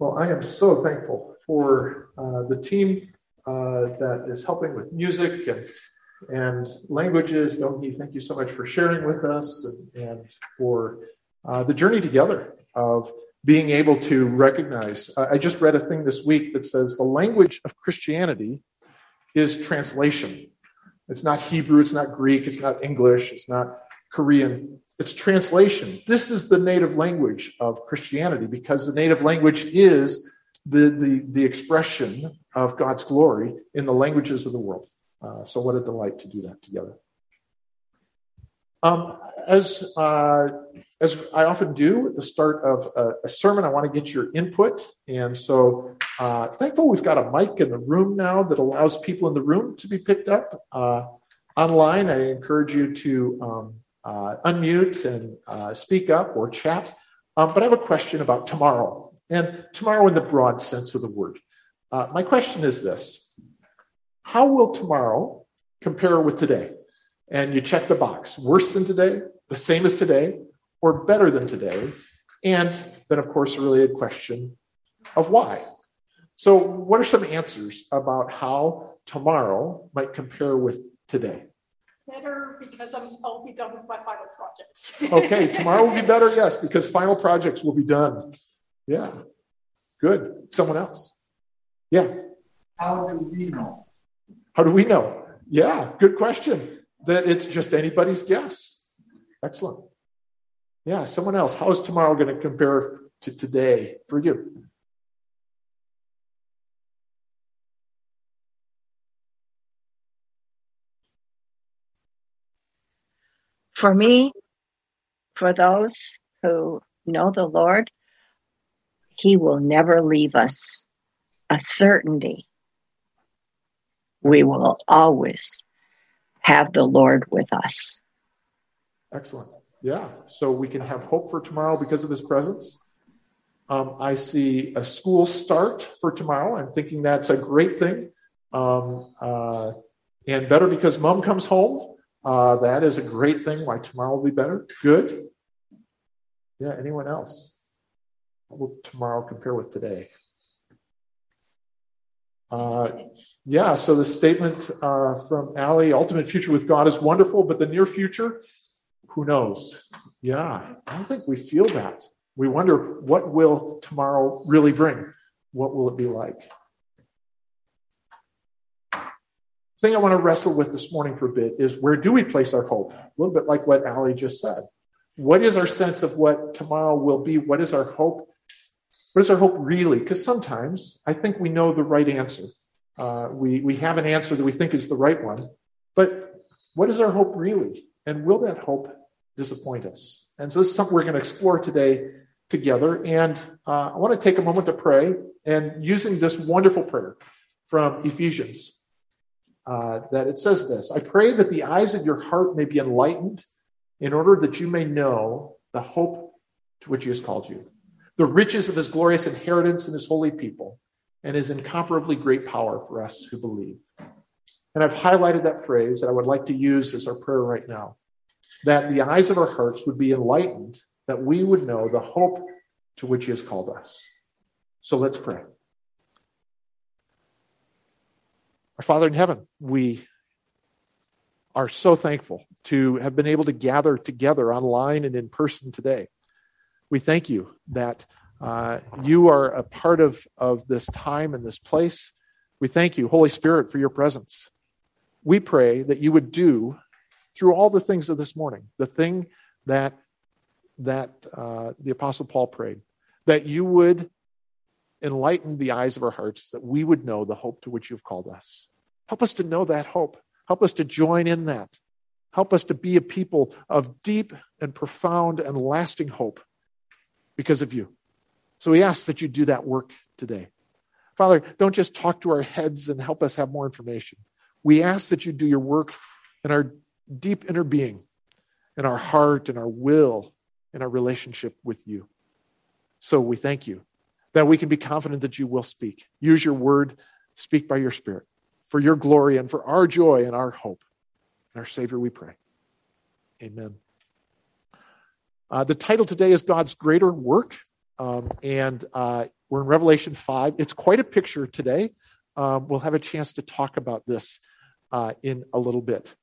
Well, I am so thankful for the team that is helping with music and languages. Yogi, thank you so much for sharing with us and for the journey together of being able to recognize. I just read a thing this week that says the language of Christianity is translation. It's not Hebrew, it's not Greek, it's not English, it's not Korean. It's translation. This is the native language of Christianity because the native language is the expression of God's glory in the languages of the world. So what a delight to do that together. As I often do at the start of a sermon, I want to get your input. And so thankful we've got a mic in the room now that allows people in the room to be picked up. Online, I encourage you to unmute and speak up or chat. But I have a question about tomorrow, and tomorrow in the broad sense of the word. My question is this: how will tomorrow compare with today? And you check the box: worse than today, the same as today, or better than today? And then, of course, a related question of why. So what are some answers about how tomorrow might compare with today? Better, because I'll be done with my final projects. Okay, tomorrow will be better, yes, because final projects will be done. Yeah, good. Someone else? Yeah. How do we know? How do we know? Yeah, good question. That it's just anybody's guess. Excellent. Yeah, someone else. How is tomorrow going to compare to today for you? For me, for those who know the Lord, He will never leave us. A certainty. We will always have the Lord with us. Excellent. Yeah. So we can have hope for tomorrow because of His presence. I see a school start for tomorrow. I'm thinking that's a great thing. And better because mom comes home. That is a great thing. Why tomorrow will be better. Good. Yeah. Anyone else? What will tomorrow compare with today? Yeah. So the statement from Allie: ultimate future with God is wonderful, but the near future, who knows? Yeah. I don't think we feel that. We wonder, what will tomorrow really bring? What will it be like? The thing I want to wrestle with this morning for a bit is, where do we place our hope? A little bit like what Allie just said. What is our sense of what tomorrow will be? What is our hope? What is our hope really? Because sometimes I think we know the right answer. We have an answer that we think is the right one. But what is our hope really? And will that hope disappoint us? And so this is something we're going to explore today together. And I want to take a moment to pray, and using this wonderful prayer from Ephesians, that it says this: I pray that the eyes of your heart may be enlightened, in order that you may know the hope to which He has called you, the riches of His glorious inheritance in His holy people, and His incomparably great power for us who believe. And I've highlighted that phrase that I would like to use as our prayer right now, that the eyes of our hearts would be enlightened, that we would know the hope to which He has called us. So let's pray. Our Father in heaven, we are so thankful to have been able to gather together online and in person today. We thank you that you are a part of this time and this place. We thank you, Holy Spirit, for your presence. We pray that you would do, through all the things of this morning, the thing that the Apostle Paul prayed, that you would enlighten the eyes of our hearts, that we would know the hope to which you've called us. Help us to know that hope. Help us to join in that. Help us to be a people of deep and profound and lasting hope because of you. So we ask that you do that work today. Father, don't just talk to our heads and help us have more information. We ask that you do your work in our deep inner being, in our heart, in our will, in our relationship with you. So we thank you that we can be confident that you will speak. Use your word, speak by your Spirit, for your glory and for our joy and our hope. In our Savior we pray. Amen. The title today is God's Greater Work. and we're in Revelation 5. It's quite a picture today. We'll have a chance to talk about this in a little bit.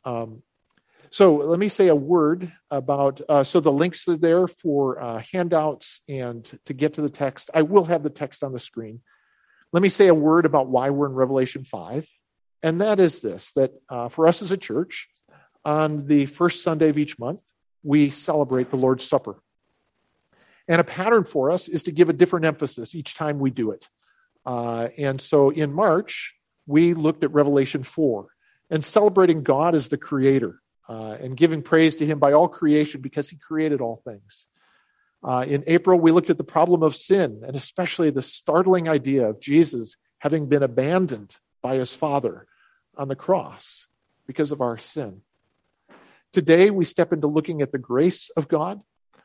So let me say a word about, so the links are there for handouts and to get to the text. I will have the text on the screen. Let me say a word about why we're in Revelation 5. And that is this, that for us as a church, on the first Sunday of each month, we celebrate the Lord's Supper. And a pattern for us is to give a different emphasis each time we do it. And so in March, we looked at Revelation 4 and celebrating God as the creator and giving praise to him by all creation because he created all things. In April, we looked at the problem of sin and especially the startling idea of Jesus having been abandoned by his Father on the cross because of our sin. Today, we step into looking at the grace of God.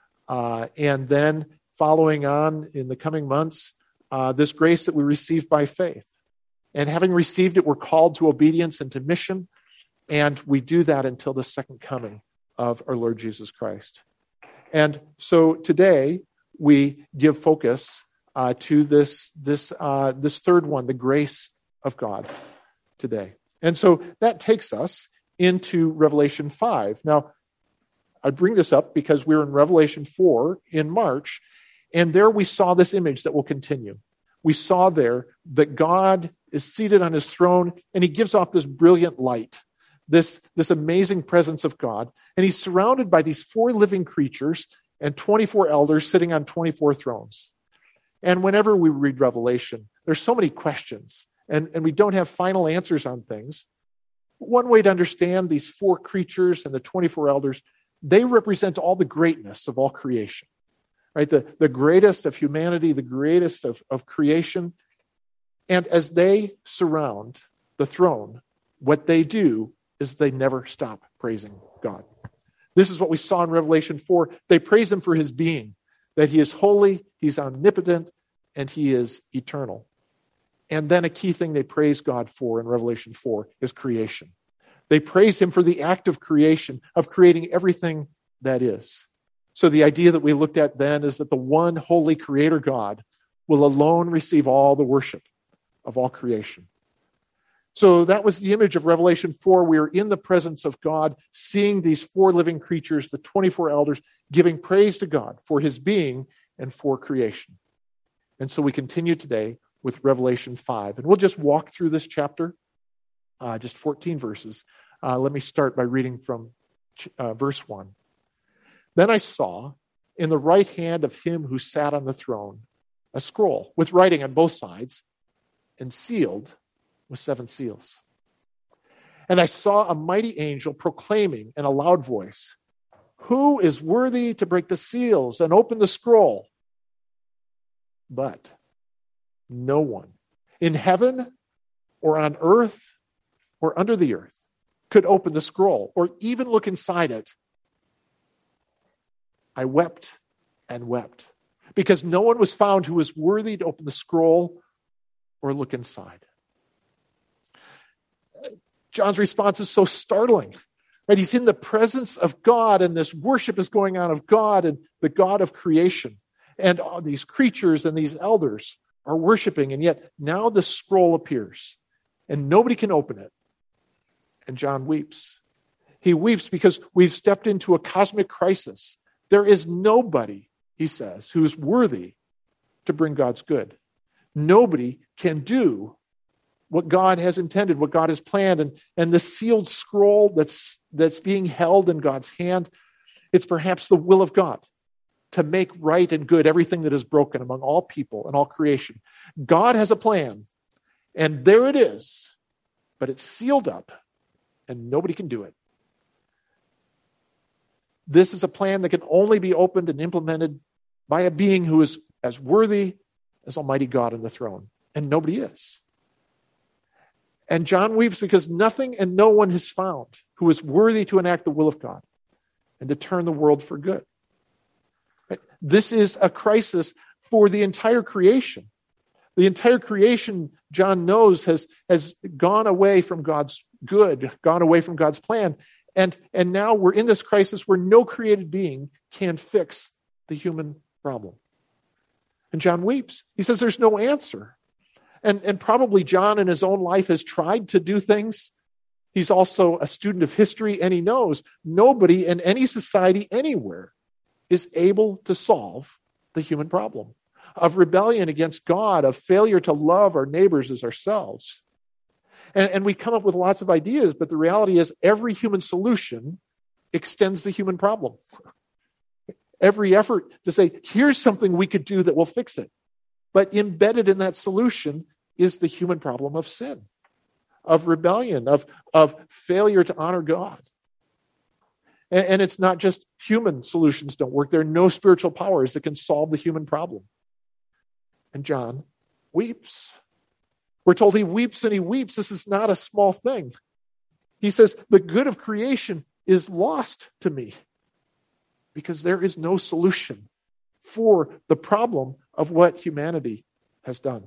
And then following on in the coming months, this grace that we receive by faith. And having received it, we're called to obedience and to mission. And we do that until the second coming of our Lord Jesus Christ. And so today, we give focus to this third one, the grace of God today. And so that takes us into Revelation 5. Now, I bring this up because we're in Revelation 4 in March, and there we saw this image that will continue. We saw there that God is seated on his throne, and he gives off this brilliant light, this amazing presence of God, and he's surrounded by these 4 living creatures and 24 elders sitting on 24 thrones. And whenever we read Revelation, there's so many questions, and we don't have final answers on things. One way to understand these 4 creatures and the 24 elders, they represent all the greatness of all creation, right? The greatest of humanity, the greatest of creation. And as they surround the throne, what they do is they never stop praising God. This is what we saw in Revelation 4. They praise him for his being, that he is holy, he's omnipotent, and he is eternal. And then a key thing they praise God for in Revelation 4 is creation. They praise him for the act of creation, of creating everything that is. So the idea that we looked at then is that the one holy creator God will alone receive all the worship of all creation. So that was the image of Revelation 4. We are in the presence of God, seeing these 4 living creatures, the 24 elders, giving praise to God for his being and for creation. And so we continue today with Revelation 5. And we'll just walk through this chapter. Just 14 verses. Let me start by reading from verse 1. Then I saw in the right hand of him who sat on the throne a scroll with writing on both sides and sealed with 7 seals. And I saw a mighty angel proclaiming in a loud voice, "Who is worthy to break the seals and open the scroll?" But no one in heaven or on earth or under the earth could open the scroll or even look inside it. I wept and wept because no one was found who was worthy to open the scroll or look inside. John's response is so startling, right? He's in the presence of God and this worship is going on of God and the God of creation. And all these creatures and these elders are worshiping, and yet now the scroll appears and nobody can open it. And John weeps. He weeps because we've stepped into a cosmic crisis. There is nobody, he says, who's worthy to bring God's good. Nobody can do what God has intended, what God has planned. And the sealed scroll that's being held in God's hand, it's perhaps the will of God to make right and good everything that is broken among all people and all creation. God has a plan, and there it is, but it's sealed up. And nobody can do it. This is a plan that can only be opened and implemented by a being who is as worthy as Almighty God on the throne. And nobody is. And John weeps because nothing and no one is found who is worthy to enact the will of God and to turn the world for good. Right? This is a crisis for the entire creation. The entire creation, John knows, has gone away from God's good, gone away from God's plan. And now we're in this crisis where no created being can fix the human problem. And John weeps. He says there's no answer. And probably John in his own life has tried to do things. He's also a student of history, and he knows nobody in any society anywhere is able to solve the human problem of rebellion against God, of failure to love our neighbors as ourselves. And we come up with lots of ideas, but the reality is every human solution extends the human problem. Every effort to say, here's something we could do that will fix it. But embedded in that solution is the human problem of sin, of rebellion, of failure to honor God. And it's not just human solutions don't work. There are no spiritual powers that can solve the human problem. And John weeps. We're told he weeps and he weeps. This is not a small thing. He says, the good of creation is lost to me because there is no solution for the problem of what humanity has done.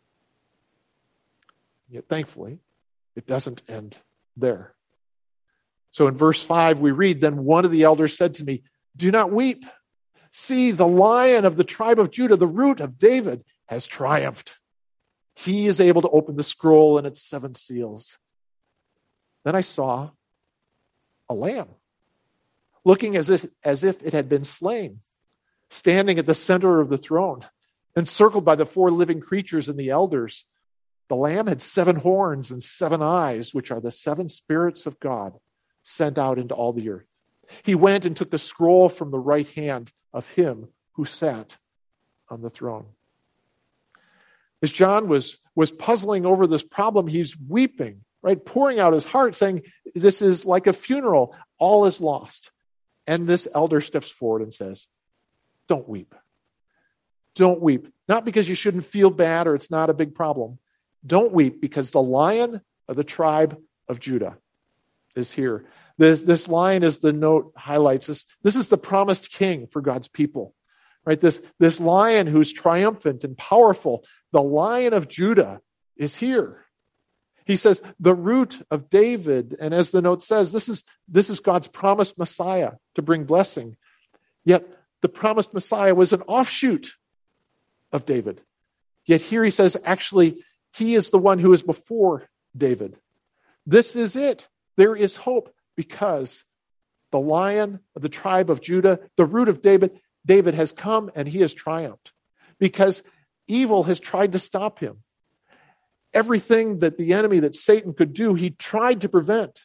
Yet thankfully, it doesn't end there. So in verse 5, we read, then one of the elders said to me, do not weep. See, the Lion of the tribe of Judah, the Root of David, has triumphed. He is able to open the scroll and its 7 seals. Then I saw a lamb, looking as if it had been slain, standing at the center of the throne, encircled by the 4 living creatures and the elders. The lamb had 7 horns and 7 eyes, which are the 7 spirits of God sent out into all the earth. He went and took the scroll from the right hand of him who sat on the throne. As John was puzzling over this problem, he's weeping, right? Pouring out his heart, saying, this is like a funeral. All is lost. And this elder steps forward and says, don't weep. Don't weep. Not because you shouldn't feel bad or it's not a big problem. Don't weep because the Lion of the tribe of Judah is here. This Lion, as the note highlights, this is the promised king for God's people. Right? This Lion who's triumphant and powerful, the Lion of Judah, is here. He says, the Root of David, and as the note says, this is God's promised Messiah to bring blessing. Yet the promised Messiah was an offshoot of David. Yet here he says, actually, he is the one who is before David. This is it. There is hope because the Lion of the tribe of Judah, the Root of David has come and he has triumphed because evil has tried to stop him. Everything that the enemy, that Satan could do, he tried to prevent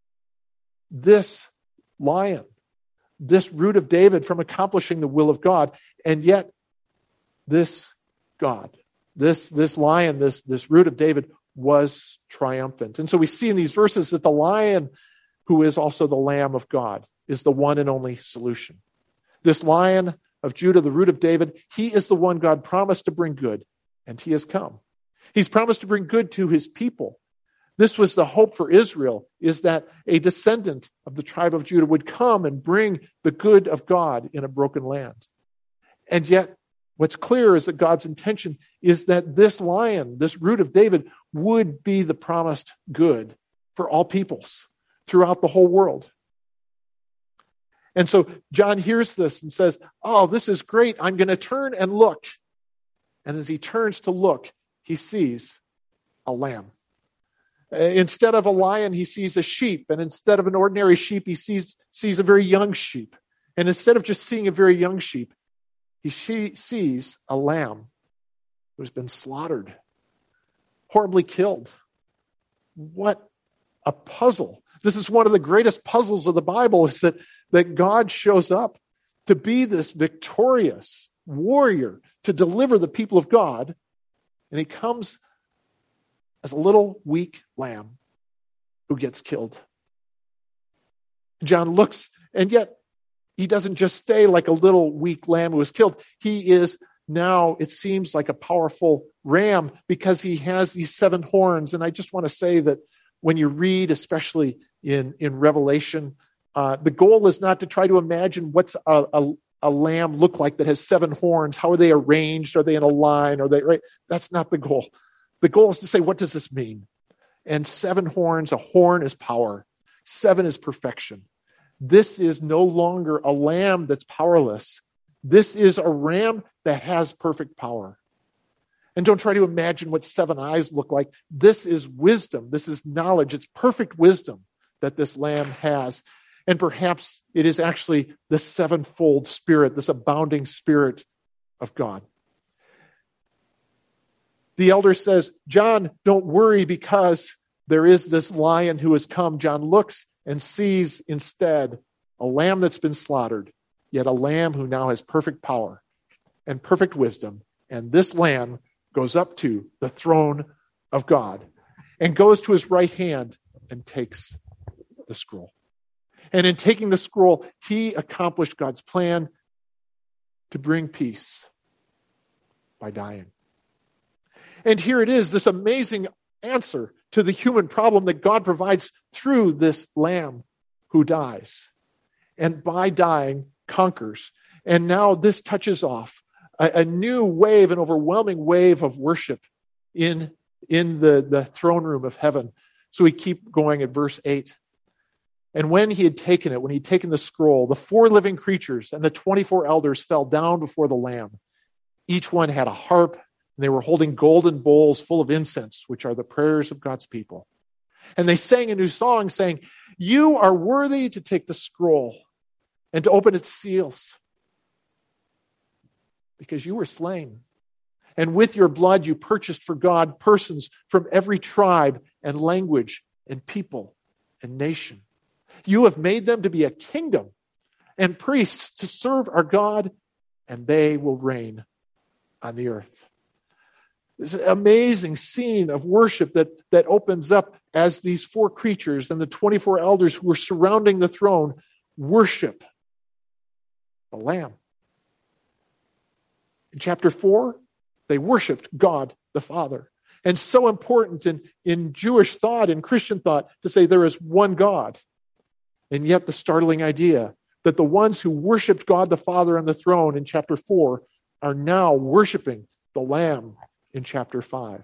this Lion, this Root of David from accomplishing the will of God. And yet this God, this Lion, this Root of David was triumphant. And so we see in these verses that the Lion, who is also the Lamb of God, is the one and only solution. This Lion of Judah, the Root of David, he is the one God promised to bring good, and he has come. He's promised to bring good to his people. This was the hope for Israel, is that a descendant of the tribe of Judah would come and bring the good of God in a broken land. And yet, what's clear is that God's intention is that this Lion, this Root of David, would be the promised good for all peoples throughout the whole world. And so John hears this and says, oh, this is great. I'm going to turn and look. And as he turns to look, he sees a lamb. Instead of a lion, he sees a sheep. And instead of an ordinary sheep, he sees a very young sheep. And instead of just seeing a very young sheep, he sees a lamb who's been slaughtered, horribly killed. What a puzzle. This is one of the greatest puzzles of the Bible, is that God shows up to be this victorious warrior to deliver the people of God. And he comes as a little weak lamb who gets killed. John looks, and yet he doesn't just stay like a little weak lamb who was killed. He is now, it seems, like a powerful ram because he has these 7 horns. And I just want to say that when you read, especially in Revelation, the goal is not to try to imagine what's a lamb look like that has 7 horns. How are they arranged? Are they in a line? Are they right? That's not the goal. The goal is to say, what does this mean? And 7 horns, a horn is power. 7 is perfection. This is no longer a lamb that's powerless. This is a ram that has perfect power. And don't try to imagine what 7 eyes look like. This is wisdom. This is knowledge. It's perfect wisdom that this lamb has. And perhaps it is actually the sevenfold Spirit, this abounding Spirit of God. The elder says, John, don't worry because there is this lion who has come. John looks and sees instead a lamb that's been slaughtered, yet a lamb who now has perfect power and perfect wisdom. And this lamb goes up to the throne of God and goes to his right hand and takes the scroll. And in taking the scroll, he accomplished God's plan to bring peace by dying. And here it is, this amazing answer to the human problem that God provides through this lamb who dies. And by dying, conquers. And now this touches off a new wave, an overwhelming wave of worship in the throne room of heaven. So we keep going at verse 8. And when he had taken it, when he'd taken the scroll, the 4 living creatures and the 24 elders fell down before the Lamb. Each one had a harp, and they were holding golden bowls full of incense, which are the prayers of God's people. And they sang a new song saying, "You are worthy to take the scroll and to open its seals, because you were slain. And with your blood you purchased for God persons from every tribe and language and people and nation. You have made them to be a kingdom and priests to serve our God, and they will reign on the earth." This amazing scene of worship that opens up as these 4 creatures and the 24 elders who are surrounding the throne worship the Lamb. In chapter 4, they worshiped God the Father. And so important in Jewish thought, in Christian thought, to say there is one God. And yet the startling idea that the ones who worshiped God the Father on the throne in chapter 4 are now worshiping the Lamb in chapter 5.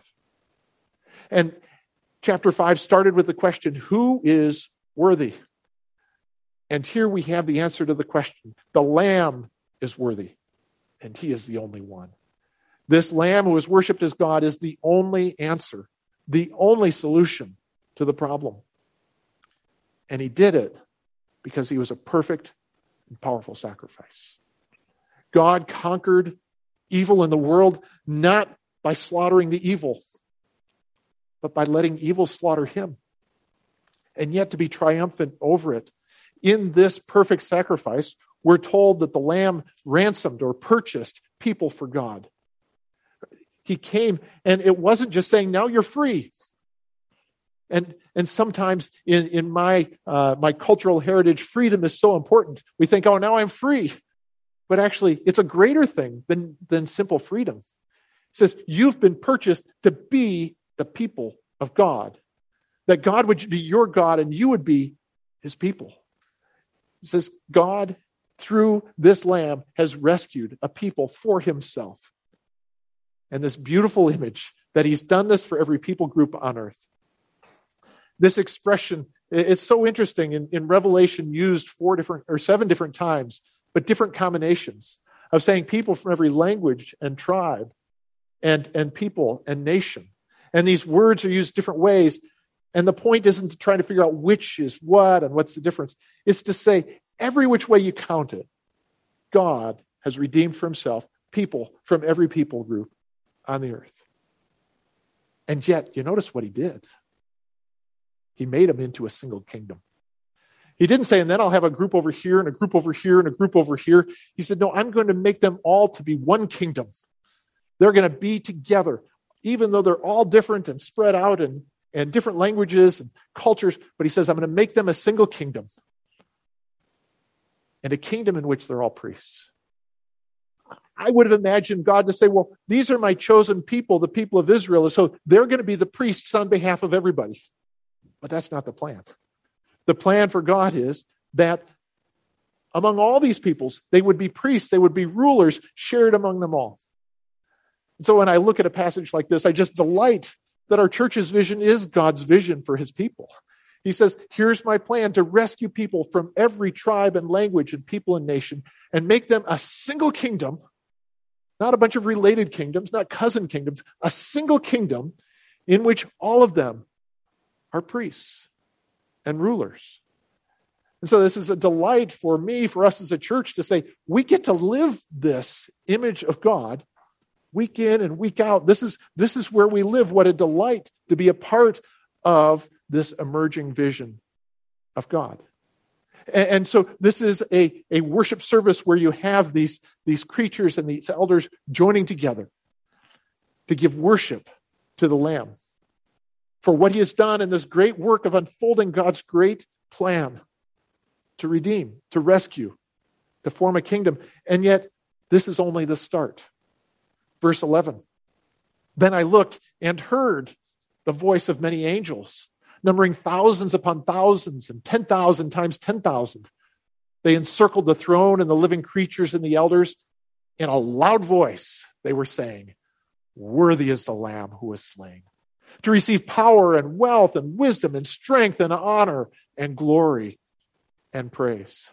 And chapter 5 started with the question, who is worthy? And here we have the answer to the question. The Lamb is worthy, and he is the only one. This Lamb who is worshipped as God is the only answer, the only solution to the problem. And he did it because he was a perfect and powerful sacrifice. God conquered evil in the world, not by slaughtering the evil, but by letting evil slaughter him. And yet to be triumphant over it, in this perfect sacrifice, we're told that the Lamb ransomed or purchased people for God. He came, and it wasn't just saying, now you're free. And sometimes in my cultural heritage, freedom is so important. We think, oh, now I'm free. But actually, it's a greater thing than simple freedom. It says, you've been purchased to be the people of God. That God would be your God and you would be his people. It says, God, through this Lamb, has rescued a people for himself. And this beautiful image that he's done this for every people group on earth. This expression is so interesting. In Revelation, used 7 different times, but different combinations of saying people from every language and tribe and people and nation. And these words are used different ways. And the point isn't to try to figure out which is what and what's the difference. It's to say, every which way you count it, God has redeemed for himself people from every people group on the earth. And yet, you notice what he did. He made them into a single kingdom. He didn't say, and then I'll have a group over here and a group over here and a group over here. He said, no, I'm going to make them all to be one kingdom. They're going to be together, even though they're all different and spread out and different languages and cultures. But he says, I'm going to make them a single kingdom. And a kingdom in which they're all priests. I would have imagined God to say, well, these are my chosen people, the people of Israel. So they're going to be the priests on behalf of everybody. But that's not the plan. The plan for God is that among all these peoples, they would be priests, they would be rulers shared among them all. And so when I look at a passage like this, I just delight that our church's vision is God's vision for his people. He says, here's my plan to rescue people from every tribe and language and people and nation and make them a single kingdom, not a bunch of related kingdoms, not cousin kingdoms, a single kingdom in which all of them are priests and rulers. And so this is a delight for me, for us as a church, to say we get to live this image of God week in and week out. This is where we live. What a delight to be a part of this emerging vision of God. And so this is a worship service where you have these creatures and these elders joining together to give worship to the Lamb for what he has done in this great work of unfolding God's great plan to redeem, to rescue, to form a kingdom. And yet, this is only the start. Verse 11, then I looked and heard the voice of many angels, numbering thousands upon thousands and 10,000 times 10,000. They encircled the throne and the living creatures and the elders. In a loud voice, they were saying, worthy is the Lamb who was slain, to receive power and wealth and wisdom and strength and honor and glory and praise.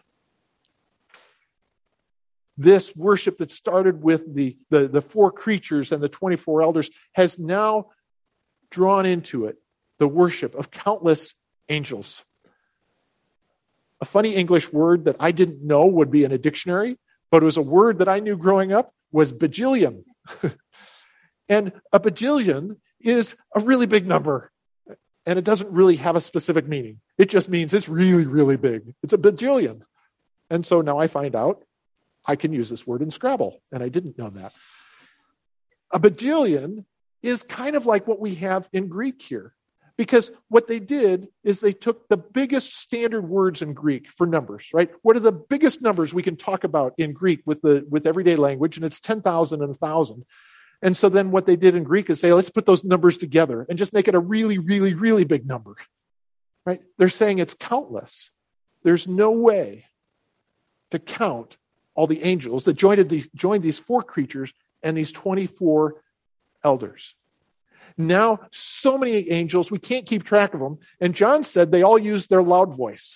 This worship that started with the 4 creatures and the 24 elders has now drawn into it the worship of countless angels. A funny English word that I didn't know would be in a dictionary, but it was a word that I knew growing up, was bajillion. And a bajillion is a really big number, and it doesn't really have a specific meaning. It just means it's really, really big. It's a bajillion. And so now I find out I can use this word in Scrabble, and I didn't know that. A bajillion is kind of like what we have in Greek here, because what they did is they took the biggest standard words in Greek for numbers, right? What are the biggest numbers we can talk about in Greek with everyday language? And it's 10,000 and 1,000. And so then what they did in Greek is say, let's put those numbers together and just make it a really, really, really big number, right? They're saying it's countless. There's no way to count all the angels that joined these 4 creatures and these 24 elders. Now, so many angels, we can't keep track of them. And John said they all used their loud voice.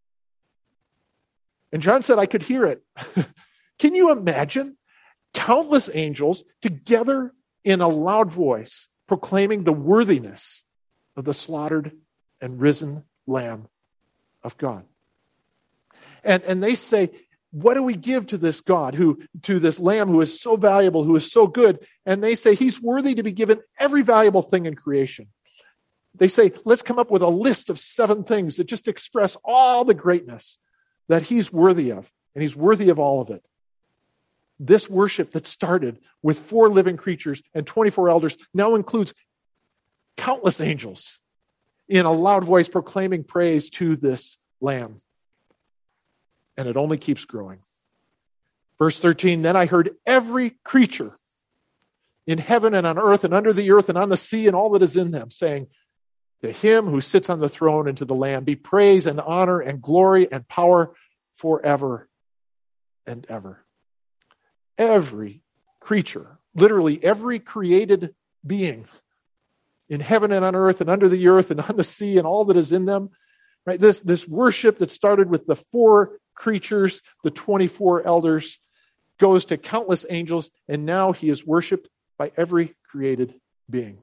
And John said, I could hear it. Can you imagine countless angels together in a loud voice proclaiming the worthiness of the slaughtered and risen Lamb of God? And they say, what do we give to this God, to this Lamb who is so valuable, who is so good? And they say he's worthy to be given every valuable thing in creation. They say, let's come up with a list of 7 things that just express all the greatness that he's worthy of, and he's worthy of all of it. This worship that started with 4 living creatures and 24 elders now includes countless angels in a loud voice proclaiming praise to this Lamb. And it only keeps growing. Verse 13, then I heard every creature in heaven and on earth and under the earth and on the sea and all that is in them, saying, to him who sits on the throne and to the Lamb be praise and honor and glory and power forever and ever. Every creature, literally every created being in heaven and on earth and under the earth and on the sea and all that is in them, right? This worship that started with the 4 creatures, the 24 elders, goes to countless angels, and now he is worshipped by every created being.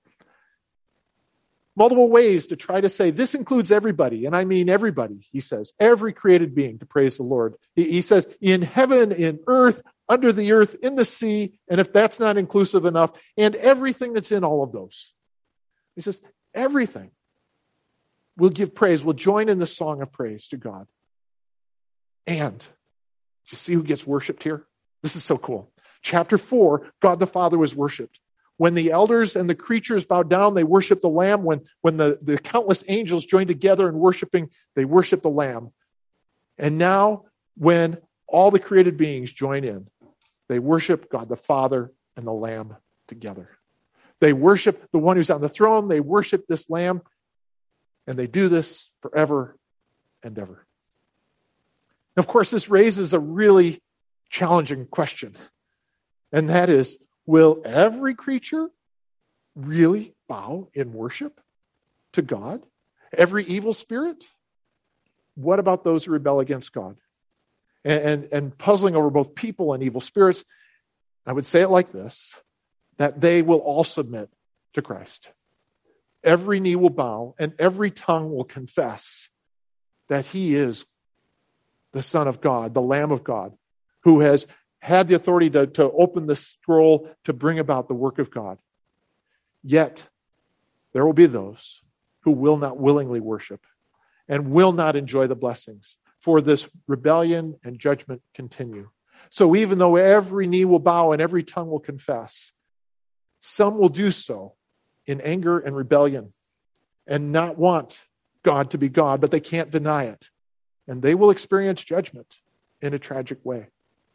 Multiple ways to try to say this includes everybody, and I mean everybody, he says, every created being to praise the Lord. He says, in heaven, in earth, under the earth, in the sea, and if that's not inclusive enough, and everything that's in all of those. He says, everything will give praise, will join in the song of praise to God. And you see who gets worshipped here? This is so cool. Chapter 4, God the Father was worshipped. When the elders and the creatures bowed down, they worshiped the Lamb. When the countless angels joined together in worshiping, they worshiped the Lamb. And now, when all the created beings join in, they worship God the Father and the Lamb together. They worship the one who's on the throne. They worship this Lamb. And they do this forever and ever. Of course, this raises a really challenging question. And that is, will every creature really bow in worship to God? Every evil spirit? What about those who rebel against God? and puzzling over both people and evil spirits, I would say it like this, that they will all submit to Christ. Every knee will bow and every tongue will confess that he is the Son of God, the Lamb of God, who has had the authority to open the scroll to bring about the work of God. Yet, there will be those who will not willingly worship and will not enjoy the blessings, for this rebellion and judgment continue. So even though every knee will bow and every tongue will confess, some will do so in anger and rebellion and not want God to be God, but they can't deny it. And they will experience judgment in a tragic way.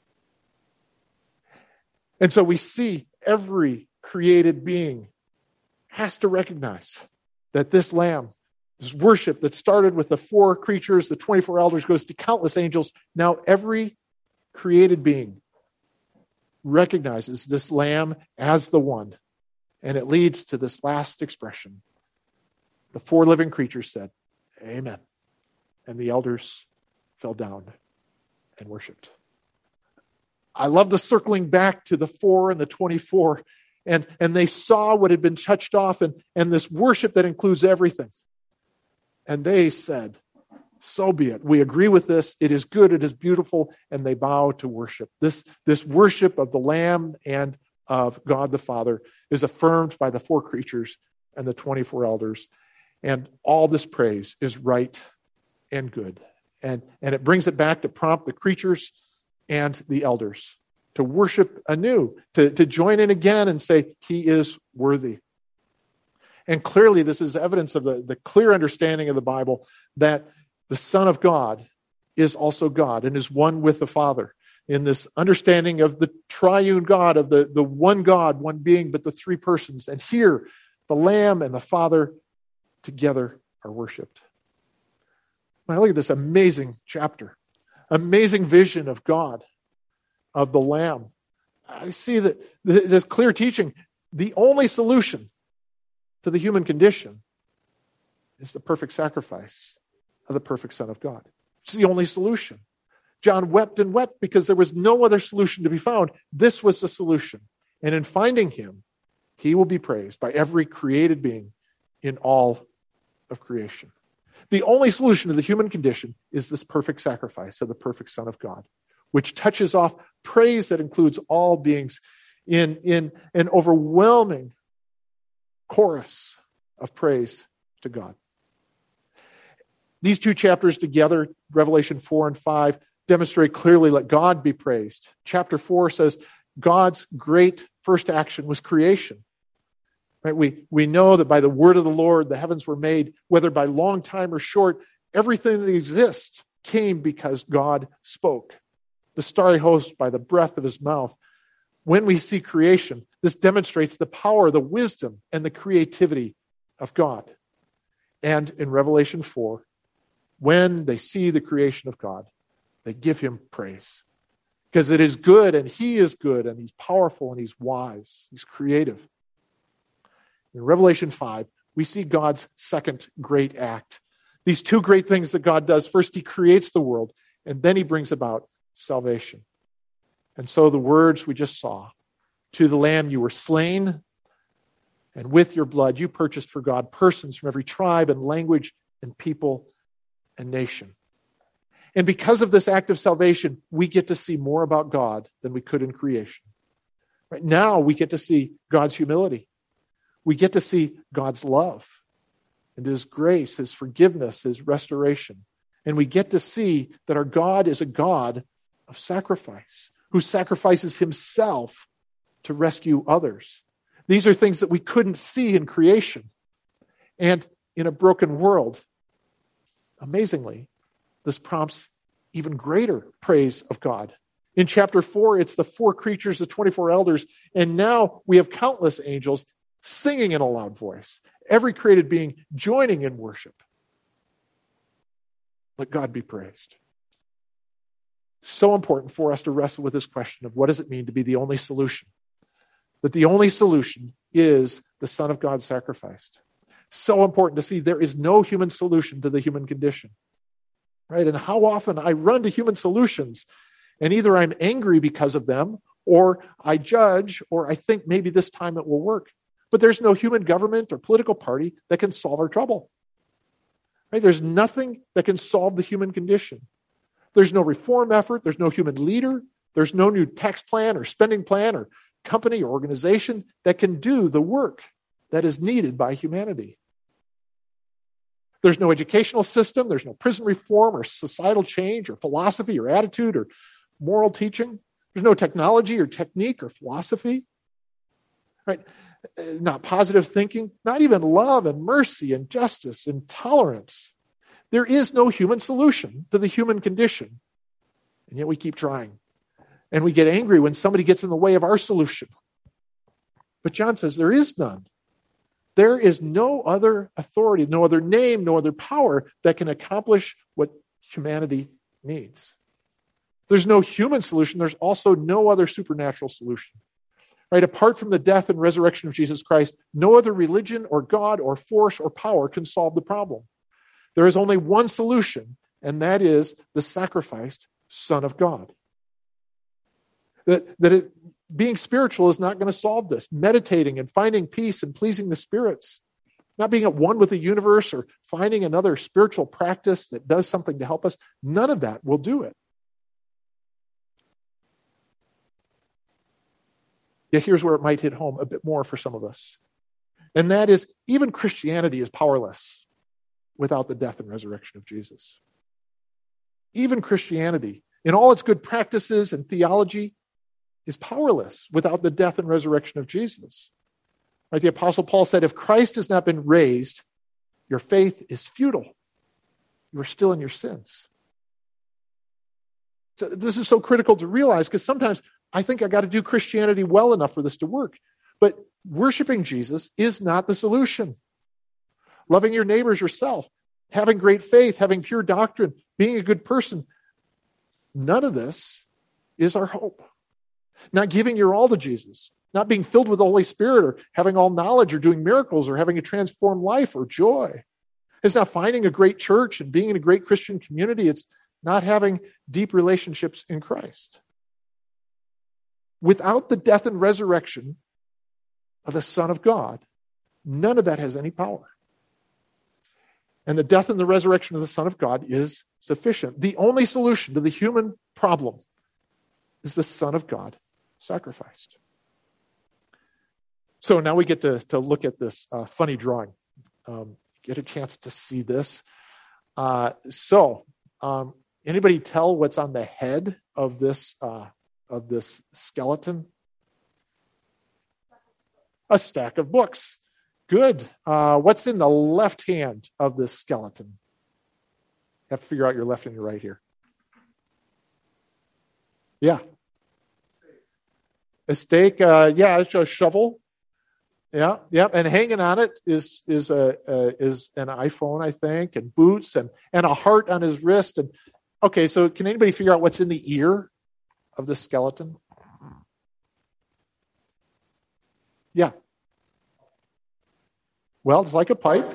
And so we see every created being has to recognize that this Lamb, this worship that started with the 4 creatures, the 24 elders, goes to countless angels. Now every created being recognizes this Lamb as the one. And it leads to this last expression. The 4 living creatures said, Amen. And the elders fell down and worshiped. I love the circling back to the 4 and the 24. And they saw what had been touched off and this worship that includes everything. And they said, so be it. We agree with this. It is good. It is beautiful. And they bow to worship. This worship of the Lamb and of God the Father is affirmed by the 4 creatures and the 24 elders. And all this praise is right and good. And it brings it back to prompt the creatures and the elders to worship anew, to join in again and say, he is worthy. And clearly this is evidence of the clear understanding of the Bible that the Son of God is also God and is one with the Father in this understanding of the triune God, of the one God, one being, but the 3 persons. And here, the Lamb and the Father together are worshipped. Now look at this amazing chapter, amazing vision of God, of the Lamb. I see that this clear teaching, the only solution to the human condition is the perfect sacrifice of the perfect Son of God. It's the only solution. John wept and wept because there was no other solution to be found. This was the solution. And in finding him, he will be praised by every created being in all of creation. The only solution to the human condition is this perfect sacrifice of the perfect Son of God, which touches off praise that includes all beings in an overwhelming chorus of praise to God. These 2 chapters together, Revelation 4 and 5, demonstrate clearly let God be praised. Chapter 4 says God's great first action was creation. Right? We know that by the word of the Lord, the heavens were made, whether by long time or short, everything that exists came because God spoke. The starry host by the breath of his mouth. When we see creation, this demonstrates the power, the wisdom, and the creativity of God. And in Revelation 4, when they see the creation of God, they give him praise. Because it is good, and he is good, and he's powerful, and he's wise. He's creative. In Revelation 5, we see God's second great act. These 2 great things that God does. First, he creates the world, and then he brings about salvation. And so the words we just saw, to the Lamb you were slain, and with your blood you purchased for God persons from every tribe and language and people and nation. And because of this act of salvation, we get to see more about God than we could in creation. Right now, we get to see God's humility. We get to see God's love and his grace, his forgiveness, his restoration. And we get to see that our God is a God of sacrifice, who sacrifices himself to rescue others. These are things that we couldn't see in creation. And in a broken world, amazingly, this prompts even greater praise of God. In chapter 4, it's the 4 creatures, the 24 elders, and now we have countless angels singing in a loud voice, every created being joining in worship. Let God be praised. So important for us to wrestle with this question of what does it mean to be the only solution? That the only solution is the Son of God sacrificed. So important to see there is no human solution to the human condition. right? And how often I run to human solutions, and either I'm angry because of them, or I judge, or I think maybe this time it will work. But there's no human government or political party that can solve our trouble. Right? There's nothing that can solve the human condition. There's no reform effort. There's no human leader. There's no new tax plan or spending plan or company or organization that can do the work that is needed by humanity. There's no educational system. There's no prison reform or societal change or philosophy or attitude or moral teaching. There's no technology or technique or philosophy. Right? Not positive thinking, not even love and mercy and justice and tolerance. There is no human solution to the human condition. And yet we keep trying. And we get angry when somebody gets in the way of our solution. But John says there is none. There is no other authority, no other name, no other power that can accomplish what humanity needs. There's no human solution. There's also no other supernatural solution. Right? Apart from the death and resurrection of Jesus Christ, no other religion or God or force or power can solve the problem. There is only one solution, and that is the sacrificed Son of God. Being spiritual is not going to solve this. Meditating and finding peace and pleasing the spirits, not being at one with the universe or finding another spiritual practice that does something to help us, none of that will do it. Yet here's where it might hit home a bit more for some of us. And that is, even Christianity is powerless without the death and resurrection of Jesus. Even Christianity, in all its good practices and theology, is powerless without the death and resurrection of Jesus. Right? The Apostle Paul said, if Christ has not been raised, your faith is futile. You are still in your sins. So this is so critical to realize, because sometimes I think I got to do Christianity well enough for this to work. But worshiping Jesus is not the solution. Loving your neighbors yourself, having great faith, having pure doctrine, being a good person, none of this is our hope. Not giving your all to Jesus, not being filled with the Holy Spirit or having all knowledge or doing miracles or having a transformed life or joy. It's not finding a great church and being in a great Christian community. It's not having deep relationships in Christ. Without the death and resurrection of the Son of God, none of that has any power. And the death and the resurrection of the Son of God is sufficient. The only solution to the human problem is the Son of God sacrificed. So now we get to look at this funny drawing. Get a chance to see this. Anybody tell what's on the head of this skeleton? A stack of books. Good. What's in the left hand of this skeleton? You have to figure out your left and your right here. Yeah. A stake. It's a shovel. Yeah. And hanging on it is an iPhone, I think, and boots and a heart on his wrist. And okay, so can anybody figure out what's in the ear of the skeleton? Yeah. Well, it's like a pipe.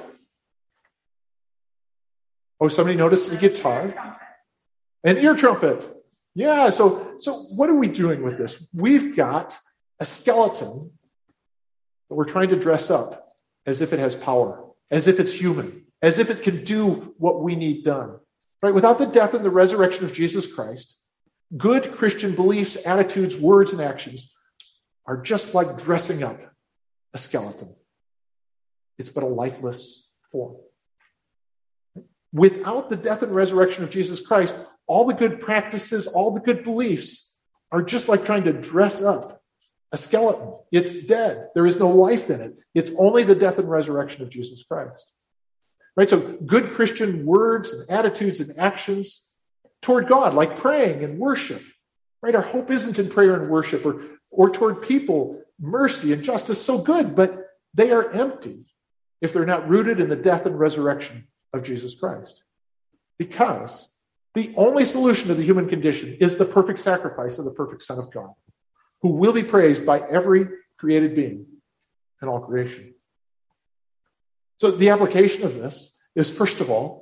Oh, somebody noticed the guitar. An ear trumpet. Yeah, so what are we doing with this? We've got a skeleton that we're trying to dress up as if it has power, as if it's human, as if it can do what we need done. Right? Without the death and the resurrection of Jesus Christ, good Christian beliefs, attitudes, words, and actions are just like dressing up a skeleton. It's but a lifeless form. Without the death and resurrection of Jesus Christ, all the good practices, all the good beliefs are just like trying to dress up a skeleton. It's dead. There is no life in it. It's only the death and resurrection of Jesus Christ. Right? So good Christian words and attitudes and actions toward God, like praying and worship. Right? Our hope isn't in prayer and worship or toward people, mercy and justice, so good, but they are empty if they're not rooted in the death and resurrection of Jesus Christ. Because the only solution to the human condition is the perfect sacrifice of the perfect Son of God, who will be praised by every created being in all creation. So the application of this is, first of all,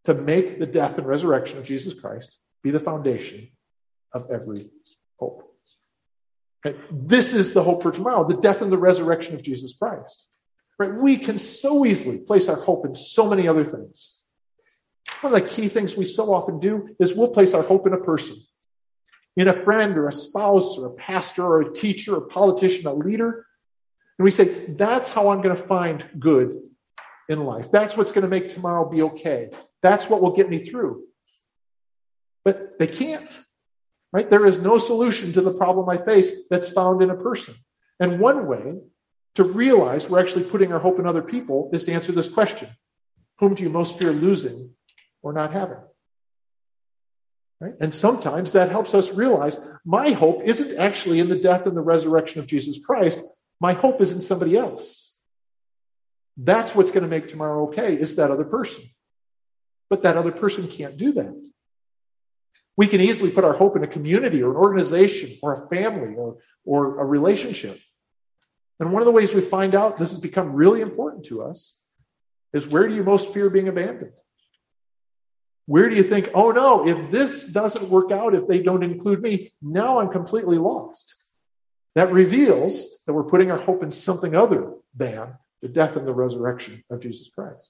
to make the death and resurrection of Jesus Christ be the foundation of every hope. Okay? This is the hope for tomorrow, the death and the resurrection of Jesus Christ. Right? We can so easily place our hope in so many other things. One of the key things we so often do is we'll place our hope in a person, in a friend or a spouse or a pastor or a teacher or a politician, a leader. And we say, that's how I'm going to find good in life. That's what's going to make tomorrow be okay. That's what will get me through. But they can't, right? There is no solution to the problem I face that's found in a person. And one way to realize we're actually putting our hope in other people is to answer this question. Whom do you most fear losing or not having? Right? And sometimes that helps us realize my hope isn't actually in the death and the resurrection of Jesus Christ. My hope is in somebody else. That's what's going to make tomorrow okay, is that other person. But that other person can't do that. We can easily put our hope in a community or an organization or a family or a relationship. And one of the ways we find out this has become really important to us is, where do you most fear being abandoned? Where do you think, oh no, if this doesn't work out, if they don't include me, now I'm completely lost? That reveals that we're putting our hope in something other than the death and the resurrection of Jesus Christ.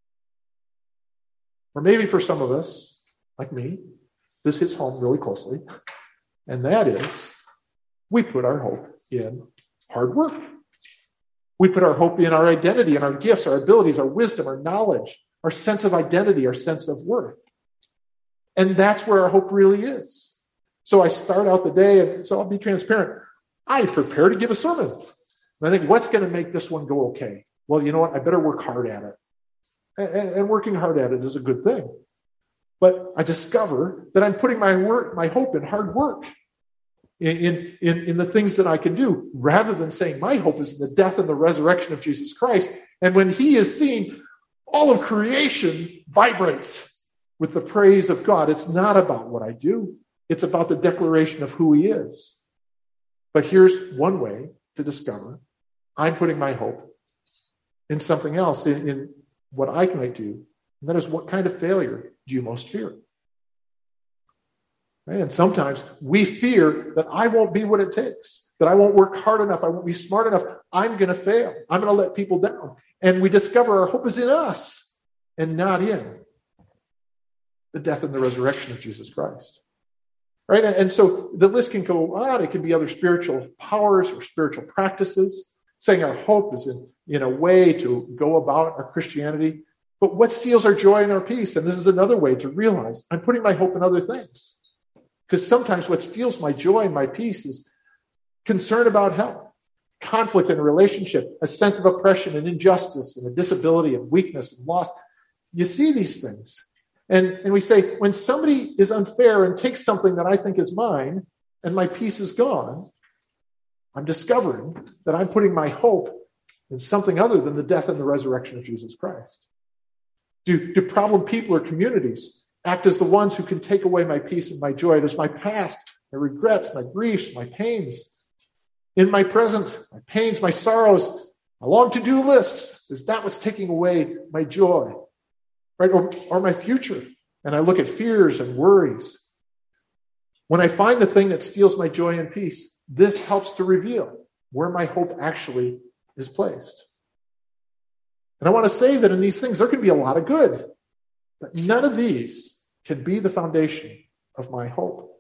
Or maybe for some of us, like me, this hits home really closely. And that is, we put our hope in hard work. We put our hope in our identity and our gifts, our abilities, our wisdom, our knowledge, our sense of identity, our sense of worth. And that's where our hope really is. So I start out the day, and so I'll be transparent. I prepare to give a sermon. And I think, what's going to make this one go okay? Well, you know what? I better work hard at it. And working hard at it is a good thing. But I discover that I'm putting my hope in hard work, in the things that I can do, rather than saying my hope is in the death and the resurrection of Jesus Christ. And when he is seen, all of creation vibrates with the praise of God. It's not about what I do. It's about the declaration of who he is. But here's one way to discover I'm putting my hope in something else, in what I might do. And that is, what kind of failure do you most fear? Right? And sometimes we fear that I won't be what it takes, that I won't work hard enough, I won't be smart enough, I'm going to fail, I'm going to let people down. And we discover our hope is in us and not in the death and the resurrection of Jesus Christ. Right? And so the list can go on. It can be other spiritual powers or spiritual practices, saying our hope is in a way to go about our Christianity. But what steals our joy and our peace? And this is another way to realize I'm putting my hope in other things. Because sometimes what steals my joy and my peace is concern about health, conflict in a relationship, a sense of oppression and injustice and a disability and weakness and loss. You see these things. And we say, when somebody is unfair and takes something that I think is mine and my peace is gone, I'm discovering that I'm putting my hope in something other than the death and the resurrection of Jesus Christ. Do problem people or communities act as the ones who can take away my peace and my joy? Does my past, my regrets, my griefs, my pains, in my present, my pains, my sorrows, my long to-do lists, is that what's taking away my joy? Right? Or my future? And I look at fears and worries. When I find the thing that steals my joy and peace, this helps to reveal where my hope actually is placed. And I want to say that in these things, there can be a lot of good, but none of these can be the foundation of my hope.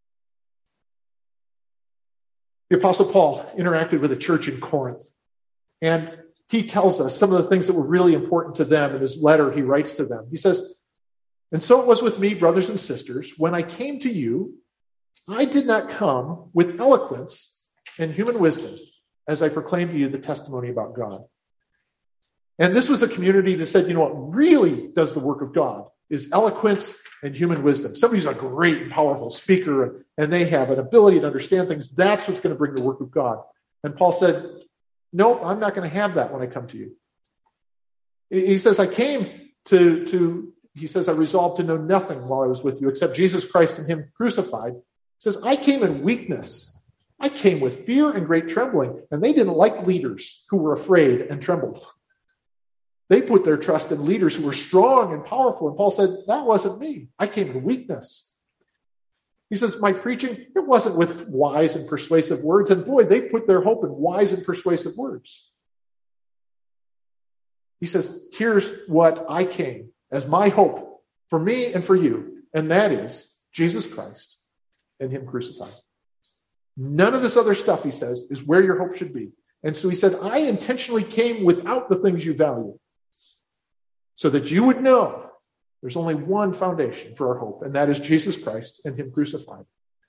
The Apostle Paul interacted with a church in Corinth, and he tells us some of the things that were really important to them in his letter he writes to them. He says, "And so it was with me, brothers and sisters, when I came to you, I did not come with eloquence and human wisdom as I proclaimed to you the testimony about God." And this was a community that said, you know what really does the work of God is eloquence and human wisdom. Somebody who's a great and powerful speaker and they have an ability to understand things. That's what's going to bring the work of God. And Paul said, no, I'm not going to have that when I come to you. He says, I resolved to know nothing while I was with you except Jesus Christ and him crucified. He says, I came in weakness. I came with fear and great trembling. And they didn't like leaders who were afraid and trembled. They put their trust in leaders who were strong and powerful. And Paul said, that wasn't me. I came in weakness. He says, my preaching, it wasn't with wise and persuasive words. And boy, they put their hope in wise and persuasive words. He says, here's what I came as my hope for me and for you. And that is Jesus Christ and him crucified. None of this other stuff, he says, is where your hope should be. And so he said, I intentionally came without the things you value so that you would know there's only one foundation for our hope, and that is Jesus Christ and him crucified.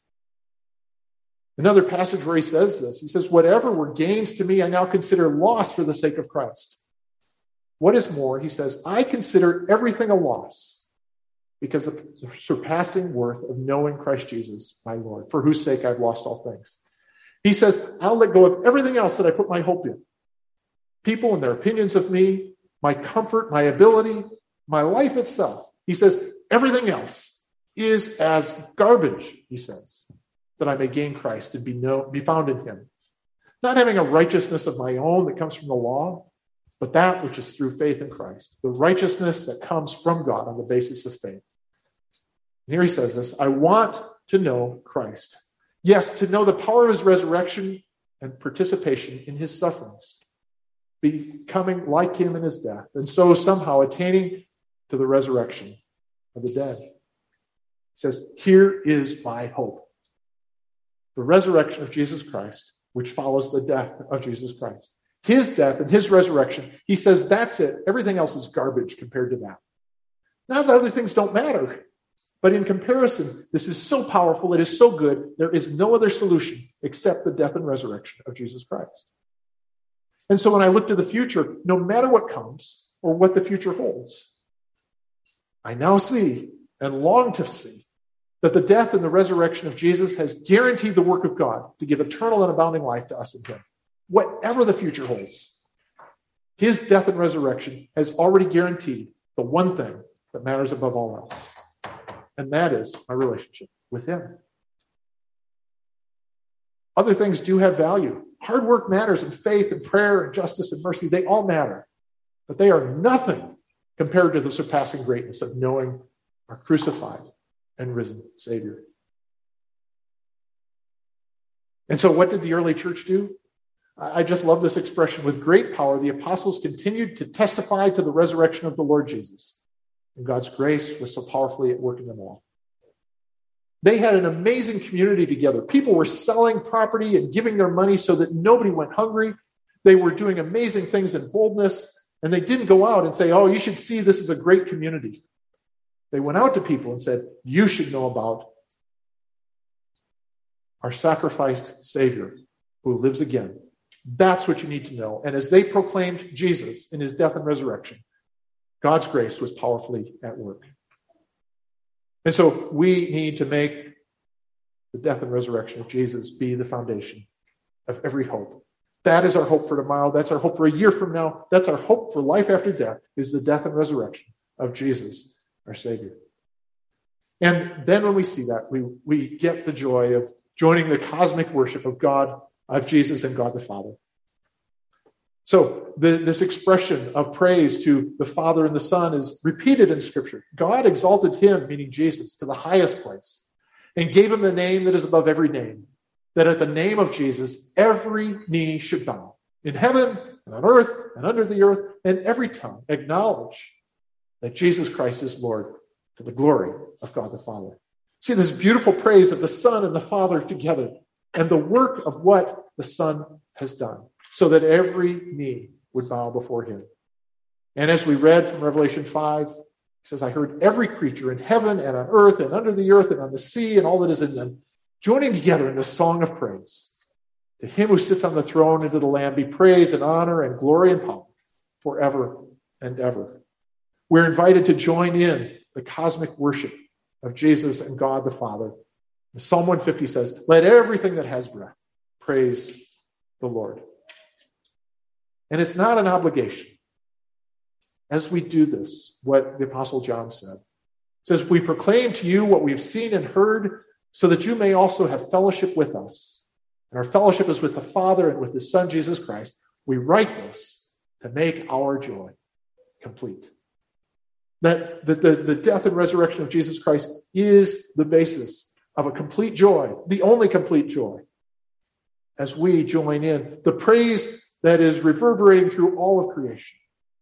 Another passage where he says this, he says, whatever were gains to me, I now consider loss for the sake of Christ. What is more, he says, I consider everything a loss because of the surpassing worth of knowing Christ Jesus, my Lord, for whose sake I've lost all things. He says, I'll let go of everything else that I put my hope in. People and their opinions of me, my comfort, my ability, my life itself. He says, everything else is as garbage, he says, that I may gain Christ and be found in him. Not having a righteousness of my own that comes from the law, but that which is through faith in Christ, the righteousness that comes from God on the basis of faith. And here he says this, I want to know Christ. Yes, to know the power of his resurrection and participation in his sufferings, becoming like him in his death, and so somehow attaining to the resurrection of the dead. He says, here is my hope. The resurrection of Jesus Christ, which follows the death of Jesus Christ. His death and his resurrection, he says, that's it. Everything else is garbage compared to that. Not that other things don't matter, but in comparison, this is so powerful, it is so good, there is no other solution except the death and resurrection of Jesus Christ. And so when I look to the future, no matter what comes or what the future holds, I now see and long to see that the death and the resurrection of Jesus has guaranteed the work of God to give eternal and abounding life to us in him. Whatever the future holds, his death and resurrection has already guaranteed the one thing that matters above all else. And that is my relationship with him. Other things do have value. Hard work matters, and faith and prayer and justice and mercy, they all matter. But they are nothing compared to the surpassing greatness of knowing our crucified and risen Savior. And so what did the early church do? I just love this expression. With great power, the apostles continued to testify to the resurrection of the Lord Jesus. And God's grace was so powerfully at work in them all. They had an amazing community together. People were selling property and giving their money so that nobody went hungry. They were doing amazing things in boldness. And they didn't go out and say, oh, you should see this is a great community. They went out to people and said, you should know about our sacrificed Savior who lives again. That's what you need to know. And as they proclaimed Jesus in his death and resurrection, God's grace was powerfully at work. And so we need to make the death and resurrection of Jesus be the foundation of every hope. That is our hope for tomorrow. That's our hope for a year from now. That's our hope for life after death, is the death and resurrection of Jesus, our Savior. And then when we see that, we get the joy of joining the cosmic worship of God, of Jesus and God the Father. So this expression of praise to the Father and the Son is repeated in Scripture. God exalted him, meaning Jesus, to the highest place and gave him the name that is above every name, that at the name of Jesus, every knee should bow, in heaven and on earth and under the earth, and every tongue acknowledge that Jesus Christ is Lord, to the glory of God the Father. See this beautiful praise of the Son and the Father together, and the work of what the Son has done, so that every knee would bow before him. And as we read from Revelation 5, it says, I heard every creature in heaven and on earth and under the earth and on the sea and all that is in them, joining together in this song of praise. To him who sits on the throne and to the Lamb be praise and honor and glory and power forever and ever. We're invited to join in the cosmic worship of Jesus and God the Father. Psalm 150 says, let everything that has breath praise the Lord. And it's not an obligation. As we do this, what the Apostle John said, says, we proclaim to you what we've seen and heard, so that you may also have fellowship with us. And our fellowship is with the Father and with his Son, Jesus Christ. We write this to make our joy complete. That the death and resurrection of Jesus Christ is the basis of a complete joy, the only complete joy, as we join in the praise that is reverberating through all of creation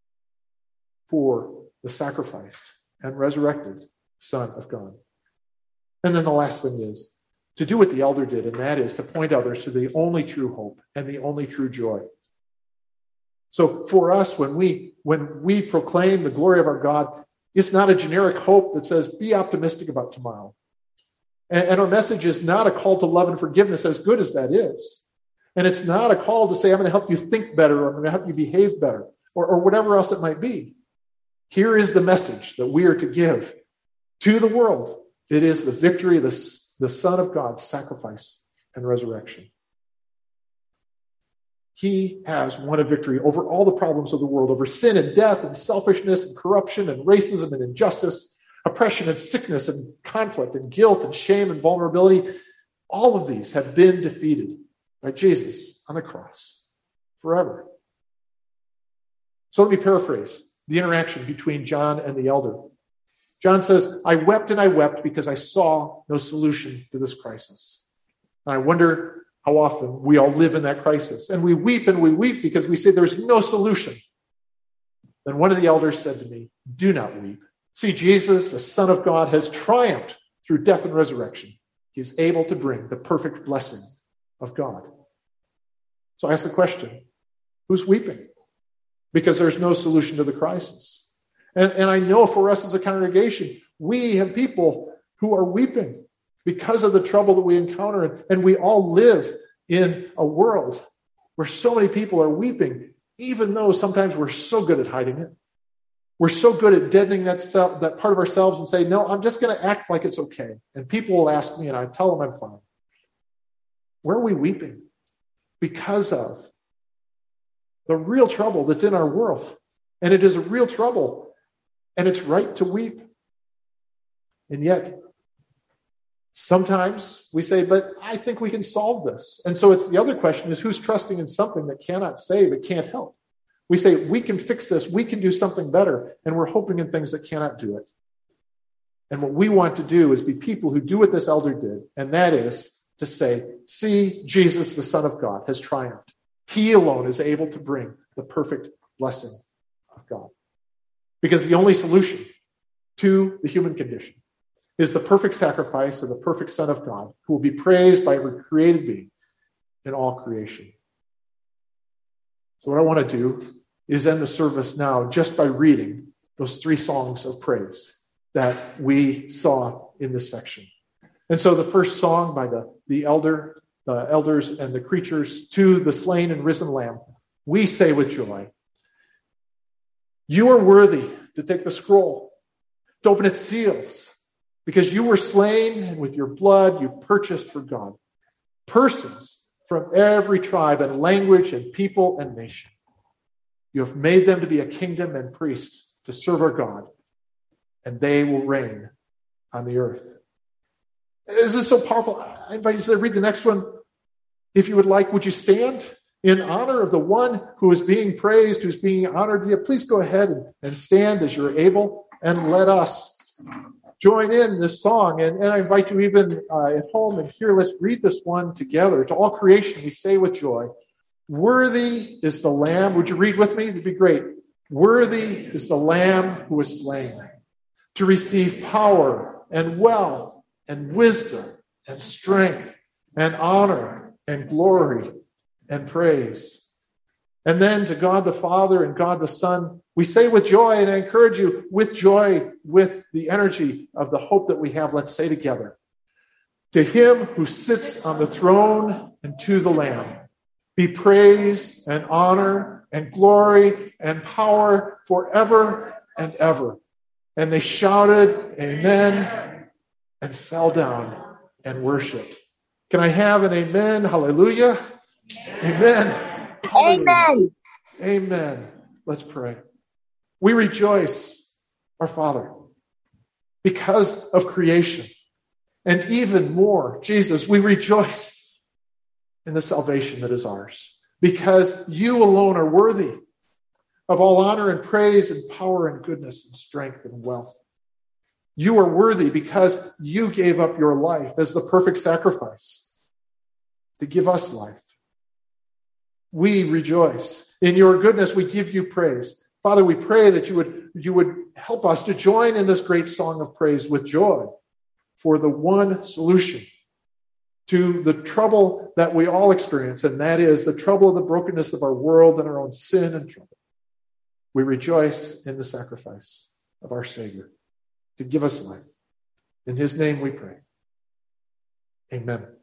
for the sacrificed and resurrected Son of God. And then the last thing is to do what the elder did, and that is to point others to the only true hope and the only true joy. So for us, when we proclaim the glory of our God, it's not a generic hope that says, be optimistic about tomorrow. And our message is not a call to love and forgiveness, as good as that is. And it's not a call to say, I'm going to help you think better, or I'm going to help you behave better, or whatever else it might be. Here is the message that we are to give to the world. It is the victory of the Son of God's sacrifice and resurrection. He has won a victory over all the problems of the world, over sin and death and selfishness and corruption and racism and injustice, oppression and sickness and conflict and guilt and shame and vulnerability. All of these have been defeated by Jesus on the cross forever. So let me paraphrase the interaction between John and the elder. John says, I wept and I wept because I saw no solution to this crisis. And I wonder how often we all live in that crisis. And we weep because we say there's no solution. Then one of the elders said to me, do not weep. See, Jesus, the Son of God, has triumphed through death and resurrection. He is able to bring the perfect blessing of God. So I ask the question, who's weeping? Because there's no solution to the crisis. And I know for us as a congregation, we have people who are weeping because of the trouble that we encounter. And we all live in a world where so many people are weeping, even though sometimes we're so good at hiding it. We're so good at deadening that part of ourselves and say, no, I'm just going to act like it's okay. And people will ask me and I tell them I'm fine. Where are we weeping? Because of the real trouble that's in our world. And it is a real trouble. And it's right to weep. And yet, sometimes we say, but I think we can solve this. And so it's the other question is, who's trusting in something that cannot save, it can't help? We say, we can fix this, we can do something better, and we're hoping in things that cannot do it. And what we want to do is be people who do what this elder did, and that is to say, see, Jesus, the Son of God, has triumphed. He alone is able to bring the perfect blessing of God. Because the only solution to the human condition is the perfect sacrifice of the perfect Son of God, who will be praised by every created being in all creation. So what I want to do is end the service now just by reading those 3 songs of praise that we saw in this section. And so the first song by the elders and the creatures, to the slain and risen Lamb, we say with joy, you are worthy to take the scroll, to open its seals, because you were slain, and with your blood you purchased for God persons from every tribe and language and people and nation. You have made them to be a kingdom and priests to serve our God, and they will reign on the earth. This is so powerful. I invite you to read the next one. If you would like, would you stand in honor of the one who is being praised, who's being honored? Yeah, please go ahead and stand as you're able, and let us join in this song. And I invite you even at home and here, let's read this one together. To all creation, we say with joy, worthy is the Lamb. Would you read with me? It'd be great. Worthy is the Lamb who was slain to receive power and wealth and wisdom and strength and honor and glory and praise. And then to God the Father and God the Son, we say with joy, and I encourage you with joy, with the energy of the hope that we have, let's say together, to him who sits on the throne and to the Lamb, be praise and honor and glory and power forever and ever. And they shouted, amen, and fell down and worshiped. Can I have an amen? Hallelujah. Amen. Amen. Amen. Let's pray. We rejoice, our Father, because of creation. And even more, Jesus, we rejoice in the salvation that is ours. Because you alone are worthy of all honor and praise and power and goodness and strength and wealth. You are worthy because you gave up your life as the perfect sacrifice to give us life. We rejoice. In your goodness, we give you praise. Father, we pray that you would help us to join in this great song of praise with joy for the one solution to the trouble that we all experience, and that is the trouble of the brokenness of our world and our own sin and trouble. We rejoice in the sacrifice of our Savior to give us life. In his name we pray. Amen.